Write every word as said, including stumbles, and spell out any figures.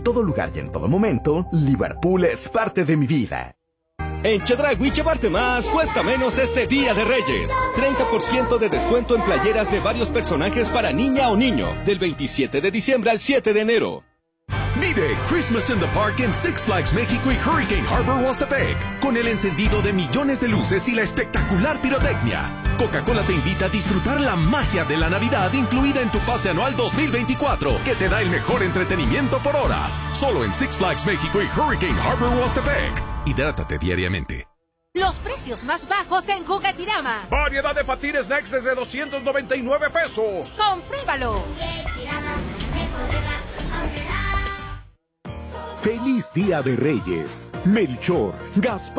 todo lugar y en todo momento, Liverpool es parte de mi vida. En Chedraui llevarte más cuesta menos este Día de Reyes. treinta por ciento de descuento en playeras de varios personajes para niña o niño. Del veintisiete de diciembre al siete de enero. Vive Christmas in the Park en Six Flags México y Hurricane Harbor Huastepec, con el encendido de millones de luces y la espectacular pirotecnia. Coca-Cola te invita a disfrutar la magia de la Navidad incluida en tu pase anual dos mil veinticuatro, que te da el mejor entretenimiento por hora. Solo en Six Flags México y Hurricane Harbor Huastepec. Hidrátate diariamente. Los precios más bajos en Juguetirama. Variedad de patines Next desde doscientos noventa y nueve pesos. ¡Compruébalo! ¡Feliz Día de Reyes! Melchor, Gaspar